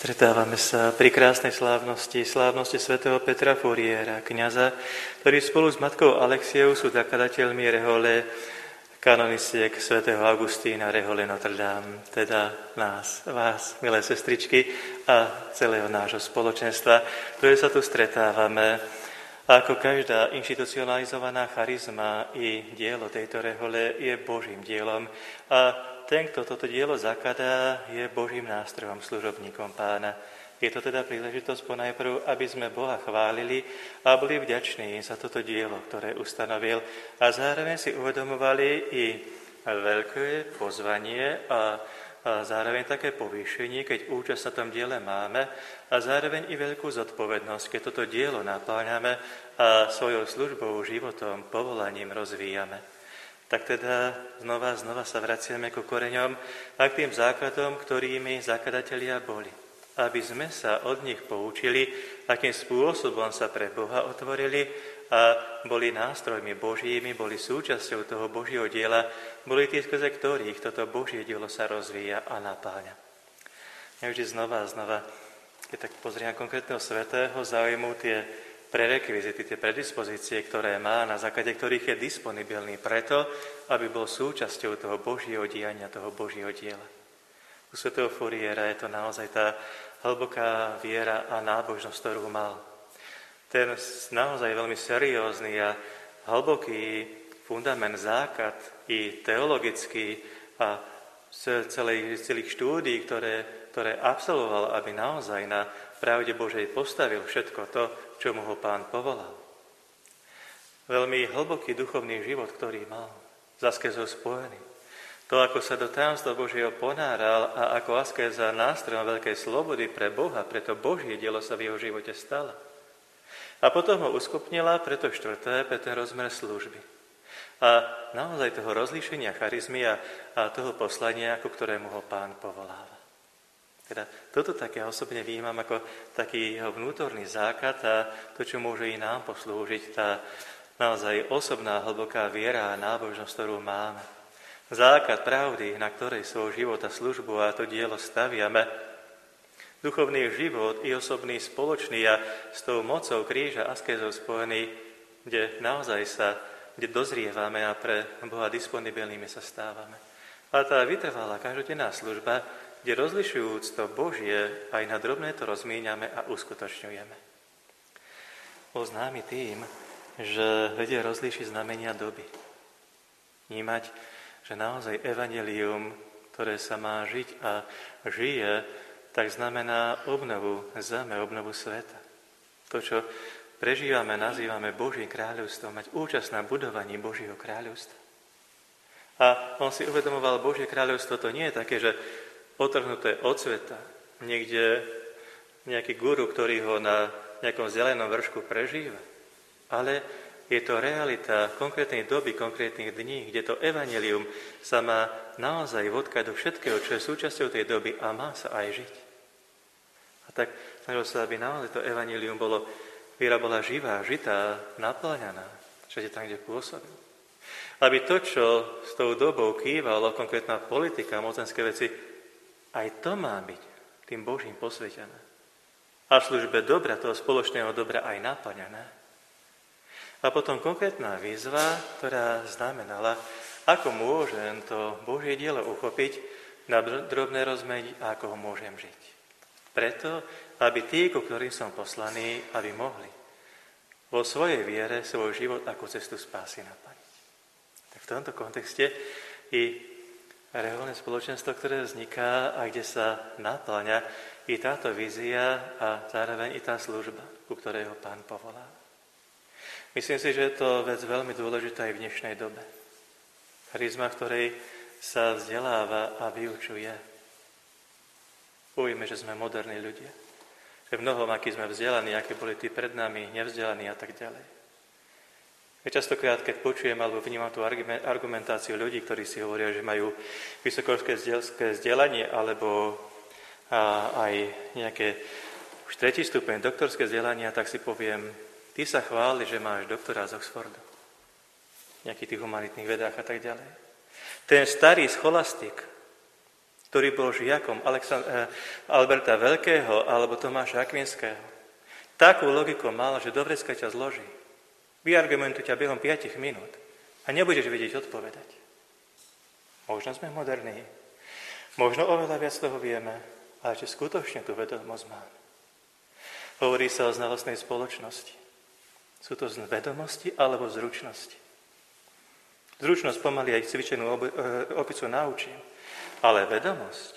Stretávame sa pri krásnej slávnosti svätého Petra Furiera, kňaza, ktorý spolu s matkou Alexiou sú zakladateľmi rehole kanonisiek svätého Augustína rehole Notre Dame, teda vás, milé sestričky a celého nášho spoločenstva, ktoré sa tu stretávame. A ako každá inštitucionalizovaná charizma i dielo tejto rehole je Božím dielom a ten, kto toto dielo zakladá, je Božím nástrojom, služobníkom Pána. Je to teda príležitosť ponajprv, aby sme Boha chválili a boli vďační za toto dielo, ktoré ustanovil a zároveň si uvedomovali i veľké pozvanie a zároveň také povýšenie, keď účasť na tom diele máme a zároveň i veľkú zodpovednosť, keď toto dielo napáňame a svojou službou, životom, povolaním rozvíjame. Tak teda znova sa vraciame ku koreňom a k tým základom, ktorými zakladatelia boli. Aby sme sa od nich poučili, akým spôsobom sa pre Boha otvorili a boli nástrojmi Božími, boli súčasťou toho Božieho diela, boli tí, skrze ktorých toto Božie dielo sa rozvíja a napáňa. Ja vždy znova, keď tak pozriem konkrétneho svätého, zaujmú tie prerekvizity, tie predispozície, ktoré má, na základe ktorých je disponibilný preto, aby bol súčasťou toho Božieho diania, toho Božieho diela. U svätého Furiera je to naozaj tá hlboká viera a nábožnosť, ktorú mal. Ten naozaj veľmi seriózny a hlboký fundament, základ i teologický a celých štúdií, ktoré absolvoval, aby naozaj na pravde Božej postavil všetko to, čomu ho Pán povolal. Veľmi hlboký duchovný život, ktorý mal, s askézou spojený. To, ako sa do tajomstva Božieho ponáral a ako askéza nástrojom veľkej slobody pre Boha, preto Božie dielo sa v jeho živote stalo. A potom ho uskupnila pre to štvrté, pre ten rozmer služby. A naozaj toho rozlíšenia charizmy a toho poslania, ku ktorému ho Pán povoláva. Teda toto tak ja osobne vnímam ako taký jeho vnútorný základ a to, čo môže i nám poslúžiť, tá naozaj osobná hlboká viera a nábožnosť, ktorú máme. Základ pravdy, na ktorej svoj život a službu a to dielo staviame. Duchovný život i osobný spoločný a s tou mocou kríža askézou spojený, kde naozaj kde dozrievame a pre Boha disponibilnými sa stávame. A tá vytrvalá každodenná služba, kde rozlišujúc to Božie, aj na drobné to rozmíňame a uskutočňujeme. Bol známy tým, že vedie rozlíšiť znamenia doby. Vnímať, že naozaj evanjelium, ktoré sa má žiť a žije, tak znamená obnovu zeme, obnovu sveta. To, čo prežívame, nazývame Božím kráľovstvom, mať účasť na budovaní Božieho kráľovstva. A on si uvedomoval, Božie kráľovstvo to nie je také, že otrhnuté od sveta, niekde nejaký guru, ktorý ho na nejakom vzdialenom vršku prežíva. Ale je to realita konkrétnej doby, konkrétnych dní, kde to evanjelium sa má naozaj vodkať do všetkého, čo je súčasťou tej doby a má sa aj žiť. A tak snažil sa, aby naozaj to evanjelium viera bola živá, žitá, naplňaná, všade tam, kde pôsobil. Aby to, čo s tou dobou kývalo, konkrétna politika, mocenské veci, aj to má byť tým Božím posvetené. A v službe dobra, toho spoločného dobra aj naplňané. A potom konkrétna výzva, ktorá znamenala, ako môžem to Božie dielo uchopiť, na drobné rozmeniť a ako ho môžem žiť. Preto, aby tí, ku ktorým som poslaný, aby mohli vo svojej viere svoj život ako cestu spásy naplniť. Tak v tomto kontexte i reholné spoločenstvo, ktoré vzniká a kde sa napĺňa i táto vízia a zároveň i tá služba, ku ktorej ho Pán povolá. Myslím si, že je to vec veľmi dôležitá aj v dnešnej dobe. Charizma, v ktorej sa vzdeláva a vyučuje. Uvidíme, že sme moderní ľudia. Že mnohom, akí sme vzdelaní, aké boli tí pred nami, nevzdelaní a tak ďalej. Častokrát, keď počujem alebo vnímam tú argumentáciu ľudí, ktorí si hovoria, že majú vysokoškolské vzdelanie alebo aj nejaké už tretí stupeň doktorské vzdelania, tak si poviem, ty sa chváli, že máš doktorát z Oxfordu, nejakých tých humanitných vedách a tak ďalej. Ten starý scholastik, ktorý bol žiakom Alberta Veľkého alebo Tomáša Akvinského, takú logiku mal, že do vrecka ťa zloží. Vyargumentuj ťa behom 5 minút a nebudeš vedieť odpovedať. Možno sme moderní, možno oveľa viac toho vieme, ale či skutočne tú vedomosť máme. Hovorí sa o znalostnej spoločnosti. Sú to vedomosti alebo zručnosti? Zručnosť pomaly aj cvičenú opicu naučím, ale vedomosť,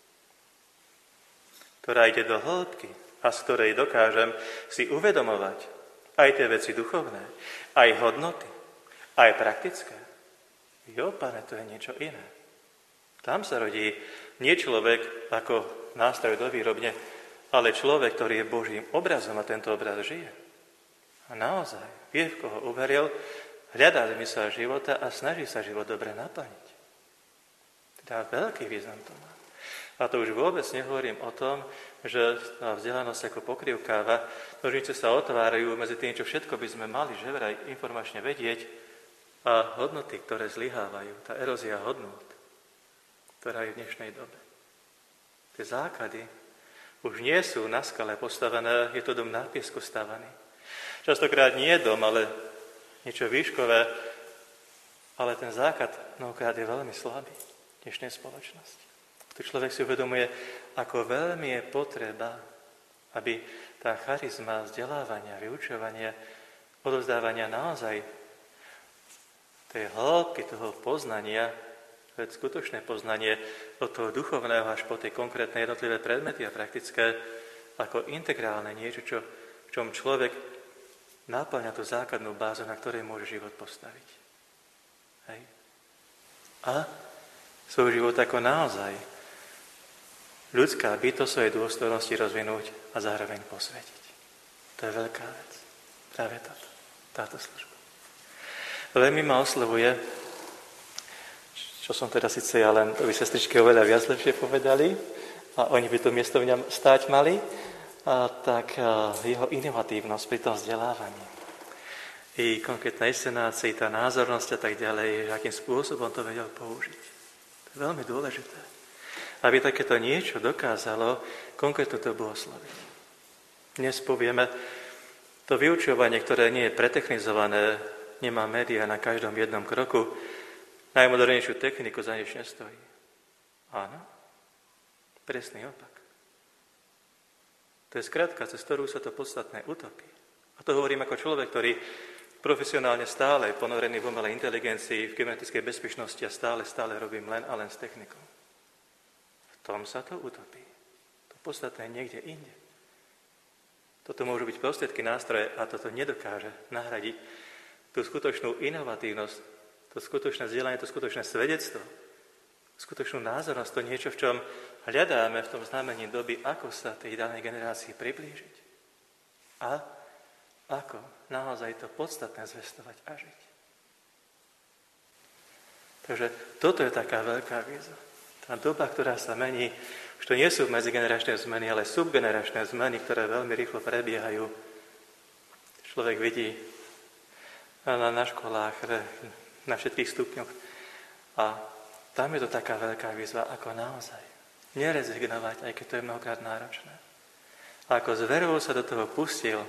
ktorá ide do hĺbky a z ktorej dokážem si uvedomovať aj tie veci duchovné, aj hodnoty, aj praktické. Pane, to je niečo iné. Tam sa rodí nie človek ako nástroj do výrobne, ale človek, ktorý je Božím obrazom a tento obraz žije. A naozaj vie, v koho uveril, hľadá zmysel života a snaží sa život dobre naplniť. Teda veľký význam to má. A to už vôbec nehovorím o tom, že tá vzdelanosť ako pokrývkáva, nožnice sa otvárajú medzi tým, čo všetko by sme mali že vraj informačne vedieť a hodnoty, ktoré zlyhávajú, tá erózia hodnôt, ktorá je v dnešnej dobe. Tie základy už nie sú na skale postavené, je to dom na piesku stavaný. Častokrát nie je dom, ale niečo výškové, ale ten základ mnohokrát je veľmi slabý v dnešnej spoločnosti. Tu človek si uvedomuje, ako veľmi je potreba, aby tá charizma vzdelávania, vyučovania, odovzdávania naozaj tej hĺbky toho poznania, skutočné poznanie od toho duchovného až po tie konkrétne jednotlivé predmety a praktické, ako integrálne niečo, v čom človek náplňa tú základnú bázu, na ktorej môže život postaviť. Hej. A svoj život ako naozaj ľudská bytosť svojej dôstojnosti rozvinúť a zároveň posvetiť. To je veľká vec. Práve táto služba. Veľmi ma oslovuje, čo som teda síce ja len, to by sestričky oveľa viac lepšie povedali, a oni by to miesto v ňom stáť mali, tak jeho inovatívnosť pri tom vzdelávaní. I konkrétna inscenácia, tá názornosť a tak ďalej, akým spôsobom to vedel použiť. To je veľmi dôležité. Aby takéto niečo dokázalo konkrétnu dobu osloviť. Dnes povieme, to vyučovanie, ktoré nie je pretechnizované, nemá médiá na každom jednom kroku, najmodernejšiu techniku za nič nestojí. Áno, presný opak. To je skratka, cez ktorú sa to podstatné utopí. A to hovorím ako človek, ktorý profesionálne stále ponorený v umelej inteligencii, v kybernetickej bezpečnosti a stále robím len a len s technikou. V tom sa to utopí. To podstatné je niekde inde. Toto môžu byť prostriedky, nástroje a toto nedokáže nahradiť tú skutočnú inovatívnosť, to skutočné vzdelanie, to skutočné svedectvo, skutočnú názornosť, to niečo, v čom hľadáme v tom znamení doby, ako sa tej danej generácii priblížiť. A ako naozaj to podstatné zvestovať a žiť. Takže toto je taká veľká výzva. Tá doba, ktorá sa mení, už to nie sú medzigeneračné zmeny, ale subgeneračné zmeny, ktoré veľmi rýchlo prebiehajú. Človek vidí na školách, na všetkých stupňoch. A tam je to taká veľká výzva, ako naozaj nerezignovať, aj keď to je mnohokrát náročné. A ako s verou sa do toho pustil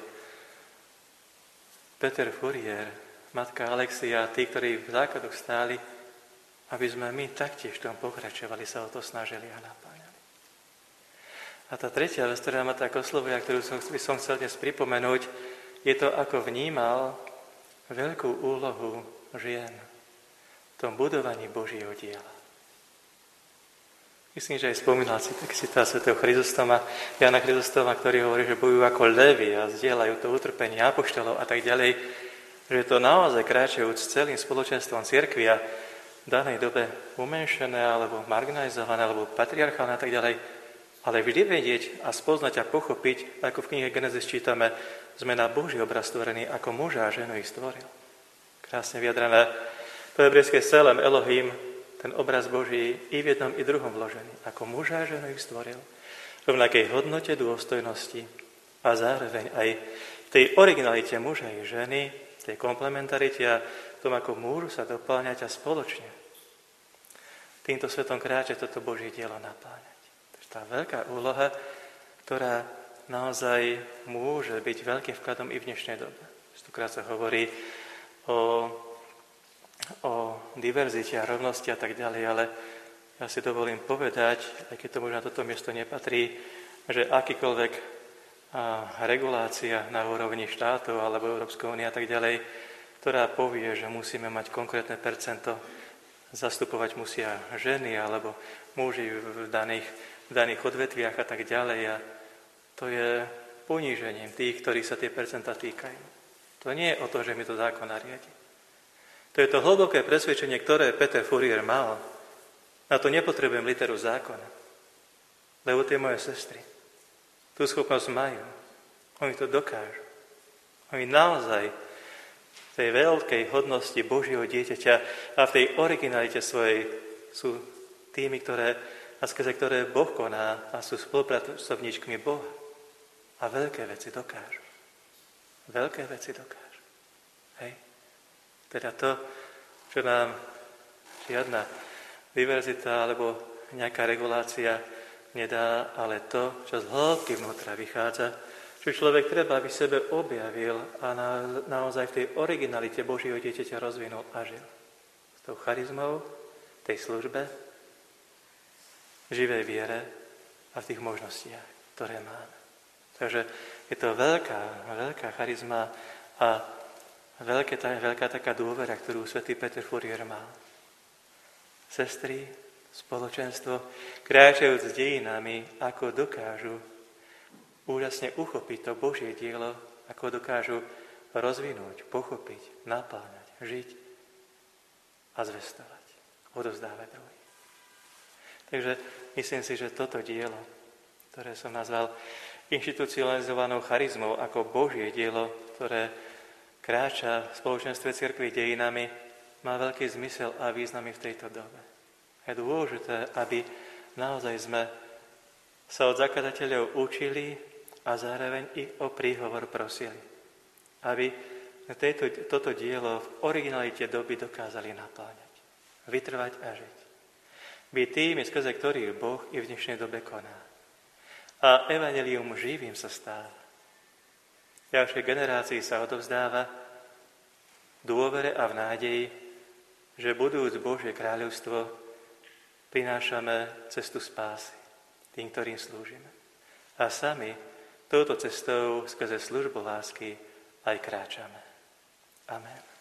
Peter Fourier, matka Alexia a tí, ktorí v základoch stáli, aby sme my taktiež v tom pokračovali, sa o to snažili a napáňali. A tá tretia vec, ktorá ma tak oslovuje, ktorú by som chcel dnes pripomenúť, je to, ako vnímal veľkú úlohu žien v tom budovaní Božieho diela. Myslím, že aj spomínal si tak citát svätého Chryzostoma, Jana Chryzostoma, ktorý hovorí, že bojujú ako levy a zdieľajú to utrpenie apoštolov a tak ďalej, že je to naozaj kráčajúc celým spoločenstvom cirkvi a v danej dobe umenšené alebo marginalizované alebo patriarchálne a tak ďalej, ale vždy vedieť a spoznať a pochopiť, ako v knihe Genesis čítame, sme na Boží obraz stvorení, ako muža a ženu ich stvoril. Krásne vyjadrené. To hebrejské Selem, Elohim, ten obraz Boží i v jednom, i druhom vložený. Ako muža a ženu ich stvoril. V rovnakej hodnote, dôstojnosti a zároveň aj v tej originalite muža i ženy, tej komplementarite a tom, ako môžu sa doplňať a spoločne týmto svetom kráčať, toto Božie dielo napáňať. To je tá veľká úloha, ktorá naozaj môže byť veľkým vkladom i v dnešnej dobe. Stokrát sa hovorí o diverzite a rovnosti a tak ďalej, ale ja si dovolím povedať, aj keď to možno na toto miesto nepatrí, že akýkoľvek regulácia na úrovni štátov alebo Európskej únie a tak ďalej, ktorá povie, že musíme mať konkrétne percento, zastupovať musia ženy alebo muži v daných odvetviach a tak ďalej. A to je ponížením tých, ktorých sa tie percentá týkajú. To nie je o to, že mi to zákon nariadi. To je to hlboké presvedčenie, ktoré Peter Fourier mal. Na to nepotrebujem literu zákona, lebo tie moje sestry tú schopnosť majú. Oni to dokážu. Oni naozaj v tej veľkej hodnosti Božieho dieťaťa a v tej originalite svojej sú tými, skrze ktoré Boh koná a sú spolupracovníčkmi Boha. A veľké veci dokážu. Veľké veci dokážu. Hej? Teda to, čo nám žiadna diverzita alebo nejaká regulácia nedá, ale to, čo z hĺbky vnútra vychádza, čo človek treba, aby sebe objavil a naozaj v tej originalite Božieho dieťaťa rozvinul a žil. S tou charizmou, tej službe, živej viere a v tých možnostiach, ktoré máme. Takže je to veľká charizma a veľká taká dôvera, ktorú svätý Peter Fourier mal. Sestry, spoločenstvo, kráčajúc s dejinami, ako dokážu úžasne uchopiť to Božie dielo, ako dokážu rozvinúť, pochopiť, napáňať, žiť a zvestovať, odovzdávať druhým. Takže myslím si, že toto dielo, ktoré som nazval inštitucionalizovanou charizmou ako Božie dielo, ktoré kráča v spoločenstve cirkvi dejinami, má veľký zmysel a význam v tejto dobe. Je dôležité, aby naozaj sme sa od zakladateľov učili a zároveň ich o príhovor prosili. Aby toto dielo v originalite doby dokázali napáňať, vytrvať a žiť. Byť tými, skrze ktorých Boh i v dnešnej dobe koná. A evanjelium živým sa stáva. Ďalšej generácii sa odovzdáva v dôvere a v nádeji, že budúc Božie kráľovstvo prinášame cestu spásy tým, ktorým slúžime. A sami touto cestou skrze službu lásky aj kráčame. Amen.